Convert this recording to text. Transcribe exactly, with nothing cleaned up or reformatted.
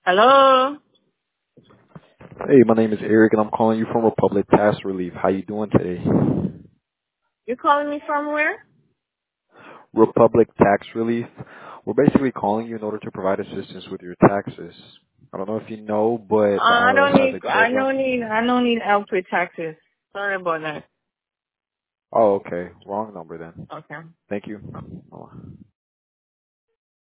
Hello? Hey, my name is Eric, and I'm calling you from Republic Tax Relief. How you doing today? You calling me from where? Republic Tax Relief. We're basically calling you in order to provide assistance with your taxes. I don't know if you know, Uh, but the I don't I R S has need, a I don't program. need, I don't need help with taxes. Sorry about that. Oh, okay. Wrong number then. Okay. Thank you.